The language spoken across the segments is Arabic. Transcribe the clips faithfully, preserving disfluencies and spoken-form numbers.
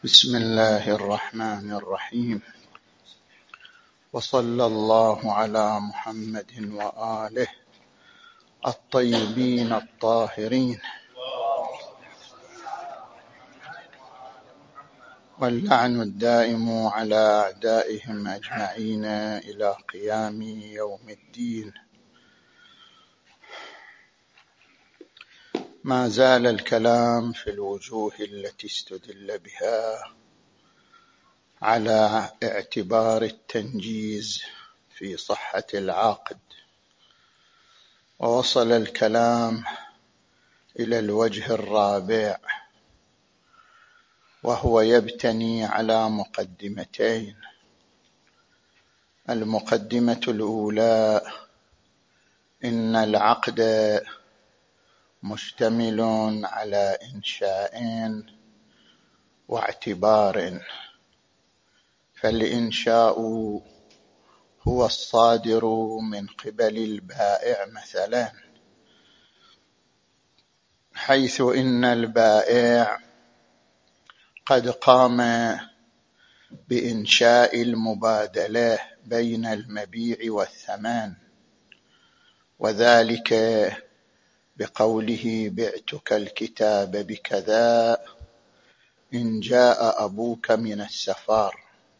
بسم الله الرحمن الرحيم، وصلى الله على محمد وآله الطيبين الطاهرين، واللعن الدائم على أعدائهم أجمعين إلى قيام يوم الدين. ما زال الكلام في الوجوه التي استدل بها على اعتبار التنجيز في صحة العقد، ووصل الكلام إلى الوجه الرابع، وهو يبتني على مقدمتين. المقدمة الأولى: إن العقد مشتمل على إنشاء واعتبار، فالإنشاء هو الصادر من قبل البائع مثلا، حيث إن البائع قد قام بإنشاء المبادلة بين المبيع والثمن، وذلك بقوله: بعتك الكتاب بكذا إن جاء أبوك من السفر.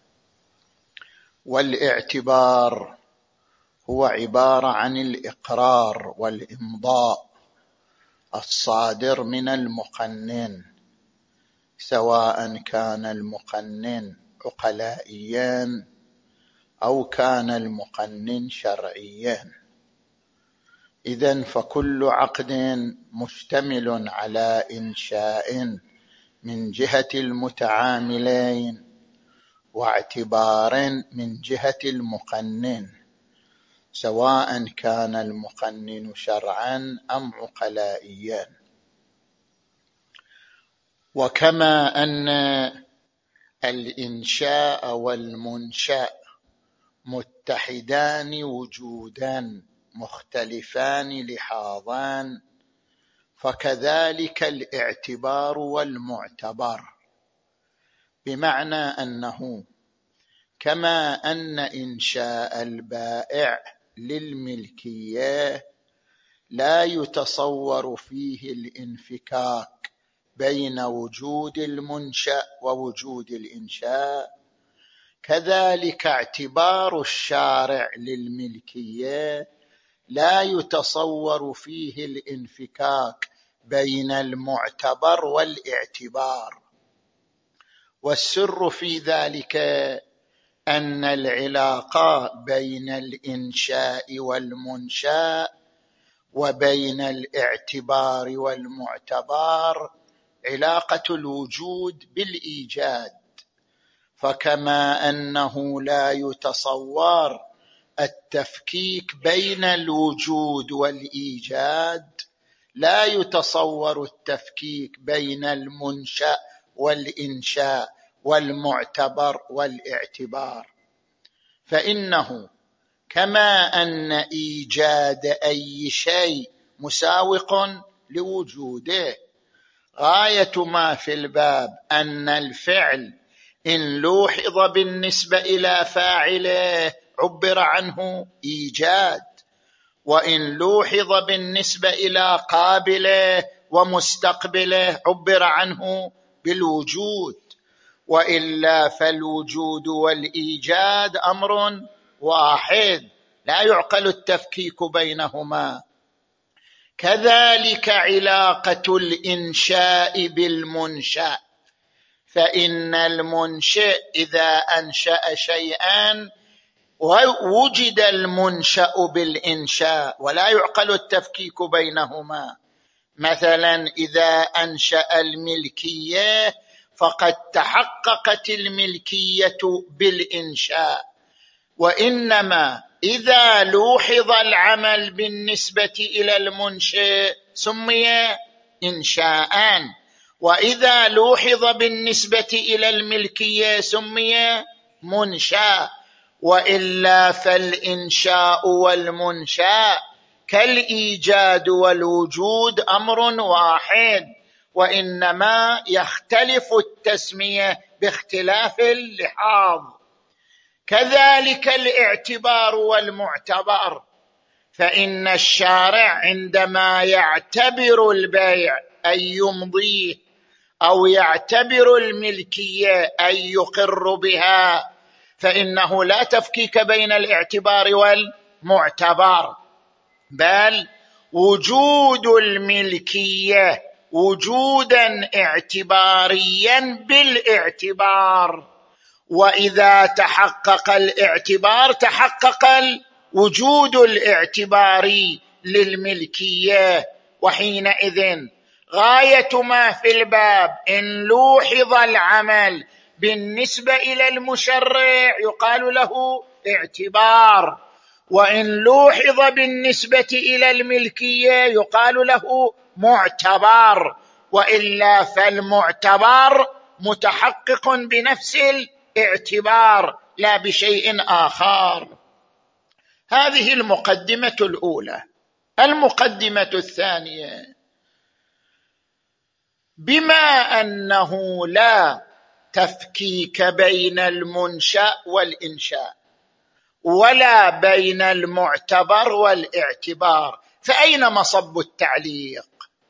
والاعتبار هو عبارة عن الإقرار والإمضاء الصادر من المقنن، سواء كان المقنن عقلائيا أو كان المقنن شرعيا. إذن فكل عقد مشتمل على إنشاء من جهة المتعاملين واعتبار من جهة المقنن، سواء كان المقنن شرعا أم عقلائيا. وكما أن الإنشاء والمنشأ متحدان وجودا مختلفان لحاظان، فكذلك الاعتبار والمعتبر، بمعنى أنه كما أن إنشاء البائع للملكية لا يتصور فيه الانفكاك بين وجود المنشأ ووجود الإنشاء، كذلك اعتبار الشارع للملكية لا يتصور فيه الانفكاك بين المعتبر والاعتبار. والسر في ذلك أن العلاقة بين الإنشاء والمنشأ وبين الاعتبار والمعتبر علاقة الوجود بالإيجاد، فكما أنه لا يتصور التفكيك بين الوجود والإيجاد، لا يتصور التفكيك بين المنشأ والإنشاء والمعتبر والاعتبار. فإنه كما أن إيجاد أي شيء مساوق لوجوده، غاية ما في الباب أن الفعل إن لوحظ بالنسبة إلى فاعله عبر عنه إيجاد، وإن لوحظ بالنسبة إلى قابله ومستقبله عبر عنه بالوجود، وإلا فالوجود والإيجاد أمر واحد لا يعقل التفكيك بينهما. كذلك علاقة الإنشاء بالمنشأ، فإن المنشئ إذا أنشأ شيئا ووجد المنشأ بالإنشاء ولا يعقل التفكيك بينهما. مثلا إذا أنشأ الملكية فقد تحققت الملكية بالإنشاء، وإنما إذا لوحظ العمل بالنسبة إلى المنشئ سمي إنشاءً، وإذا لوحظ بالنسبة إلى الملكية سمي منشأ، وإلا فالإنشاء والمنشأ كالإيجاد والوجود أمر واحد، وإنما يختلف التسمية باختلاف اللحاظ. كذلك الاعتبار والمعتبر، فإن الشارع عندما يعتبر البيع أي يمضيه أو يعتبر الملكية أي يقر بها، فإنه لا تفكيك بين الاعتبار والمعتبر، بل وجود الملكية وجودا اعتباريا بالاعتبار، وإذا تحقق الاعتبار تحقق الوجود الاعتباري للملكية، وحينئذ غاية ما في الباب إن لوحظ العمل بالنسبة إلى المشرع يقال له اعتبار، وإن لوحظ بالنسبة إلى الملكية يقال له معتبر، وإلا فالمعتبر متحقق بنفس الاعتبار لا بشيء آخر. هذه المقدمة الأولى. المقدمة الثانية: بما أنه لا تفكيك بين المنشأ والإنشاء ولا بين المعتبر والاعتبار، فأين مصب التعليق؟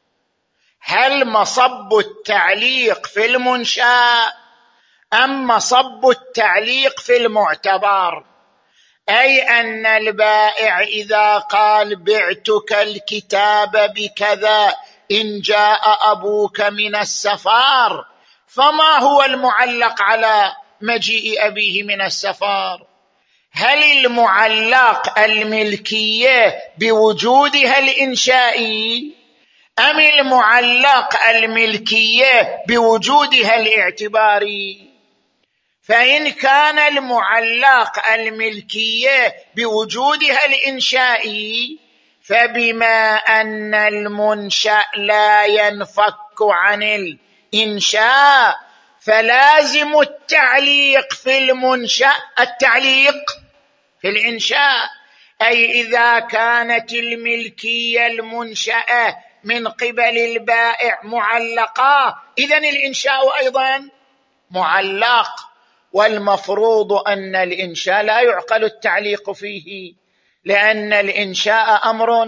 هل مصب التعليق في المنشأ أم مصب التعليق في المعتبر؟ أي أن البائع إذا قال بعتك الكتاب بكذا إن جاء أبوك من السفر، فما هو المعلق على مجيء أبيه من السفر؟ هل المعلق الملكية بوجودها الإنشائي أم المعلق الملكية بوجودها الاعتباري؟ فإن كان المعلق الملكية بوجودها الإنشائي، فبما أن المنشأ لا ينفك عن الإنشاء فلازم التعليق في المنشأ التعليق في الإنشاء، أي إذا كانت الملكية المنشأة من قبل البائع معلقة إذن الإنشاء أيضا معلق، والمفروض أن الإنشاء لا يعقل التعليق فيه، لأن الإنشاء أمر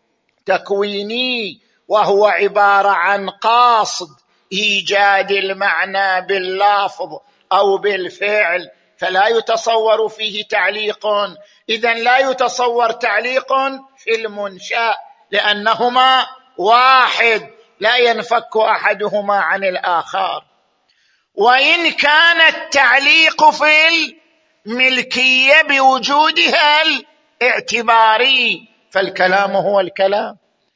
تكويني وهو عبارة عن قاصد إيجاد المعنى باللفظ أو بالفعل، فلا يتصور فيه تعليق. إذن لا يتصور تعليق في المنشأ لأنهما واحد لا ينفك أحدهما عن الآخر. وإن كان التعليق في الملكية بوجودها الاعتباري فالكلام هو الكلام،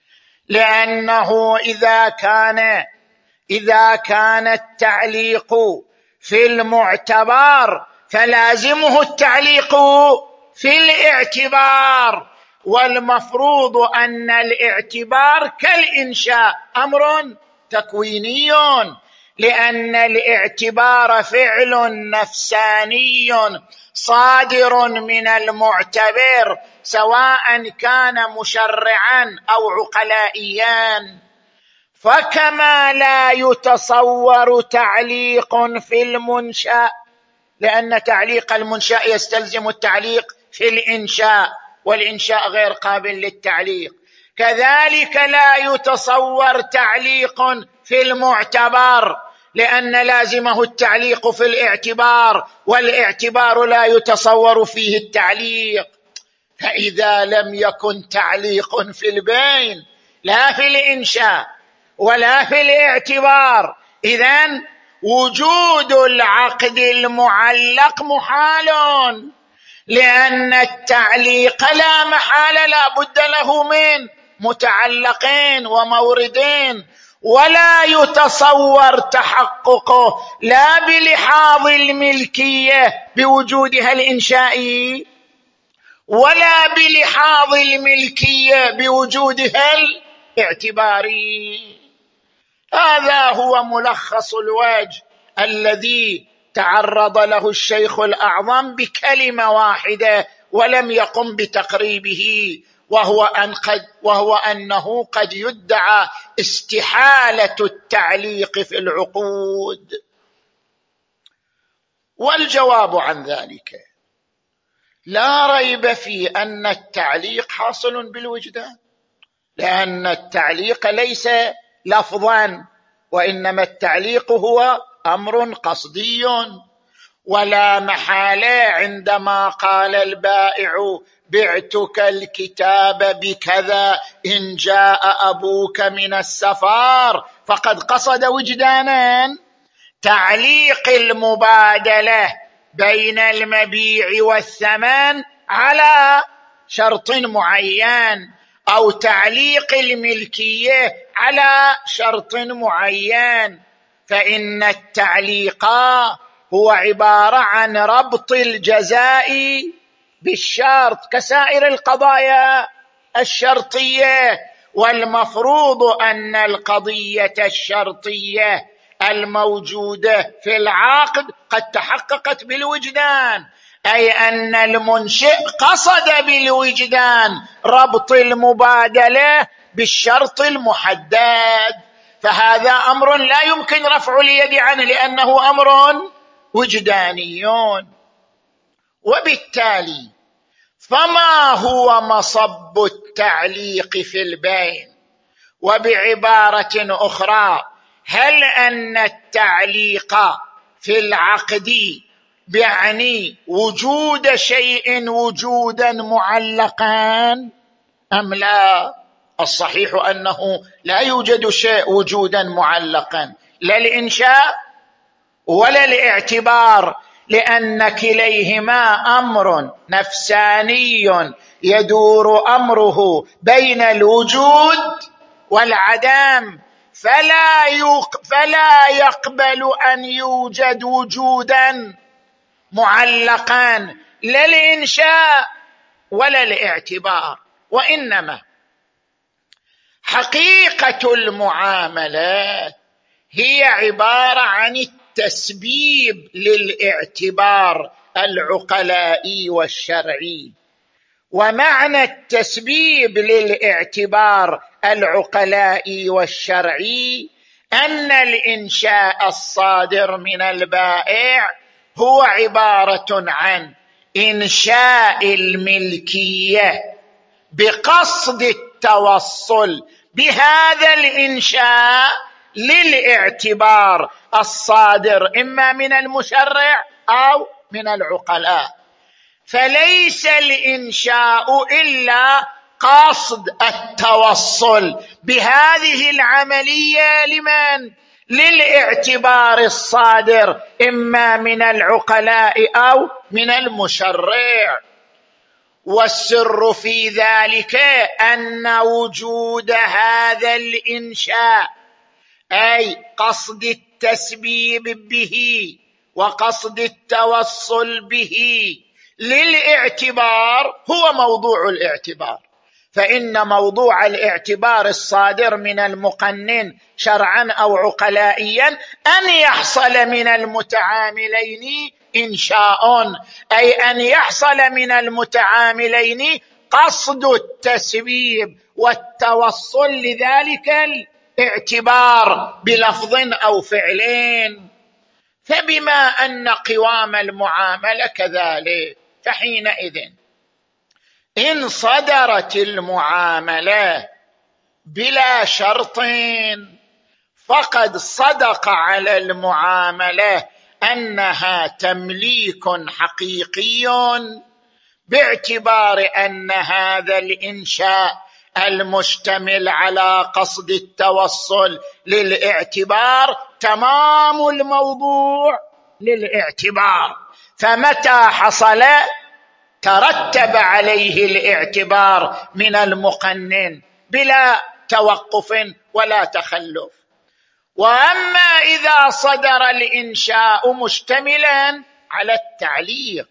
لأنه إذا كان إذا كان التعليق في المعتبر فلازمه التعليق في الاعتبار، والمفروض أن الاعتبار كالإنشاء أمر تكويني، لأن الاعتبار فعل نفساني صادر من المعتبر سواء كان مشرعا أو عقلائيا. فكما لا يتصور تعليق في المنشأ لأن تعليق المنشأ يستلزم التعليق في الإنشاء والإنشاء غير قابل للتعليق، كذلك لا يتصور تعليق في المعتبر لأن لازمه التعليق في الاعتبار والاعتبار لا يتصور فيه التعليق. فإذا لم يكن تعليق في البين لا في الإنشاء ولا في الاعتبار، إذن وجود العقد المعلق محال، لأن التعليق لا محال لا بد له من متعلقين وموردين، ولا يتصور تحققه لا بلحاظ الملكية بوجودها الإنشائي ولا بلحاظ الملكية بوجودها الاعتباري. هذا هو ملخص الوجه الذي تعرض له الشيخ الأعظم بكلمة واحدة ولم يقم بتقريبه، وهو, أن قد وهو أنه قد يدعى استحالة التعليق في العقود. والجواب عن ذلك لا ريب في أن التعليق حاصل بالوجدان، لأن التعليق ليس لفظا، وإنما التعليق هو أمر قصدي. ولا محالة عندما قال البائع بعتك الكتاب بكذا إن جاء أبوك من السفر، فقد قصد وجدانا تعليق المبادلة بين المبيع والثمن على شرط معين، أو تعليق الملكية على شرط معين. فإن التعليق هو عبارة عن ربط الجزاء بالشرط كسائر القضايا الشرطية، والمفروض أن القضية الشرطية الموجودة في العقد قد تحققت بالوجدان، أي أن المنشئ قصد بالوجدان ربط المبادلة بالشرط المحدد، فهذا أمر لا يمكن رفع اليد عنه لأنه أمر وجداني. وبالتالي فما هو مصب التعليق في البين؟ وبعبارة أخرى، هل أن التعليق في العقد يعني وجود شيء وجودا معلقا أم لا؟ الصحيح أنه لا يوجد شيء وجودا معلقا، لا الإنشاء ولا الاعتبار، لأن كليهما أمر نفساني يدور أمره بين الوجود والعدم، فلا, يق... فلا يقبل أن يوجد وجودا معلقا لا الإنشاء ولا الاعتبار. وإنما حقيقة المعاملات هي عبارة عن التسبيب للاعتبار العقلائي والشرعي. ومعنى التسبيب للاعتبار العقلائي والشرعي أن الإنشاء الصادر من البائع هو عبارة عن إنشاء الملكية بقصد التوصل بهذا الإنشاء للاعتبار الصادر إما من المشرع أو من العقلاء. فليس الإنشاء إلا قصد التوصل بهذه العملية لمن؟ للاعتبار الصادر إما من العقلاء أو من المشرع. والسر في ذلك أن وجود هذا الإنشاء أي قصد التسبيب به وقصد التوصل به للاعتبار هو موضوع الاعتبار. فإن موضوع الاعتبار الصادر من المقنن شرعا أو عقلائيا أن يحصل من المتعاملين إنشاء، أي أن يحصل من المتعاملين قصد التسبيب والتوصل لذلك الاعتبار بلفظ أو فعلين. فبما أن قوام المعاملة كذلك، فحينئذ إن صدرت المعاملة بلا شرط فقد صدق على المعاملة أنها تمليك حقيقي، باعتبار أن هذا الإنشاء المشتمل على قصد التوصل للاعتبار تمام الموضوع للاعتبار، فمتى حصل ترتب عليه الاعتبار من المقنن بلا توقف ولا تخلف. وأما إذا صدر الإنشاء مشتملا على التعليق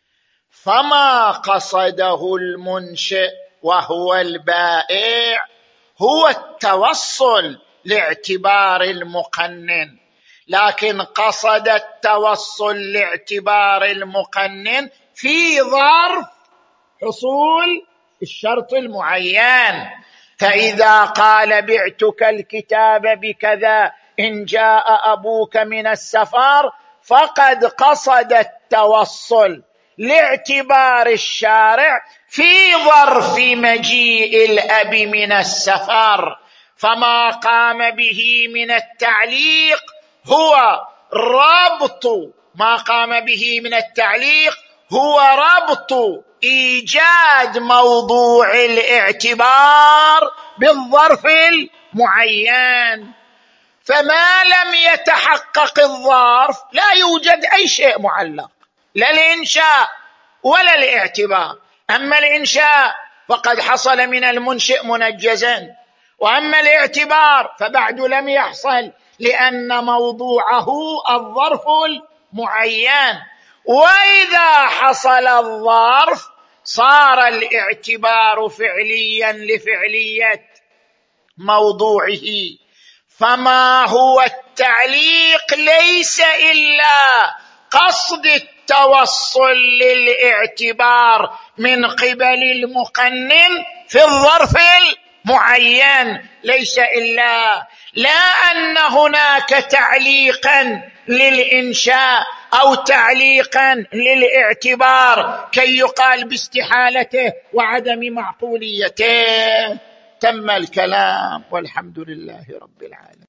فما قصده المنشئ وهو البائع هو التوصل لاعتبار المقنن، لكن قصد التوصل لاعتبار المقنن في ظرف حصول الشرط المعين. فإذا قال بعتك الكتاب بكذا إن جاء أبوك من السفر فقد قصد التوصل لاعتبار الشارع في ظرف مجيء الأب من السفر، فما قام به من التعليق هو ربط ما قام به من التعليق هو ربط إيجاد موضوع الاعتبار بالظرف المعين. فما لم يتحقق الظرف لا يوجد أي شيء معلق، لا الإنشاء ولا الاعتبار. أما الإنشاء فقد حصل من المنشئ منجزا، وأما الاعتبار فبعد لم يحصل لأن موضوعه الظرف المعين. وإذا حصل الظرف صار الاعتبار فعليا لفعلية موضوعه. فما هو التعليق ليس إلا قصد التوصل للاعتبار من قبل المقنن في الظرف المعين، ليس إلا لا أن هناك تعليقا للإنشاء أو تعليقا للاعتبار كي يقال باستحالته وعدم معقوليته. تم الكلام والحمد لله رب العالمين.